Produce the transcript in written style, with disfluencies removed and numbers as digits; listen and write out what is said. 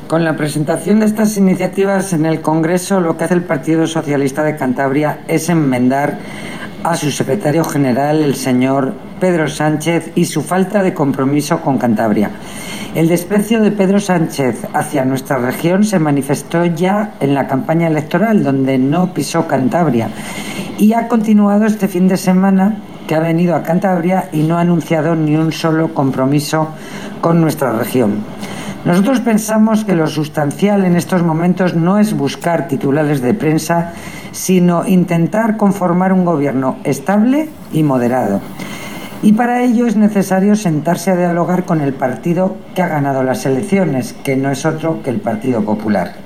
Con la presentación de estas iniciativas en el Congreso, lo que hace el Partido Socialista de Cantabria es enmendar a su secretario general, el señor Pedro Sánchez, y su falta de compromiso con Cantabria. El desprecio de Pedro Sánchez hacia nuestra región se manifestó ya en la campaña electoral, donde no pisó Cantabria, y ha continuado este fin de semana, que ha venido a Cantabria y no ha anunciado ni un solo compromiso con nuestra región. Nosotros pensamos que lo sustancial en estos momentos no es buscar titulares de prensa, sino intentar conformar un gobierno estable y moderado. Y para ello es necesario sentarse a dialogar con el partido que ha ganado las elecciones, que no es otro que el Partido Popular.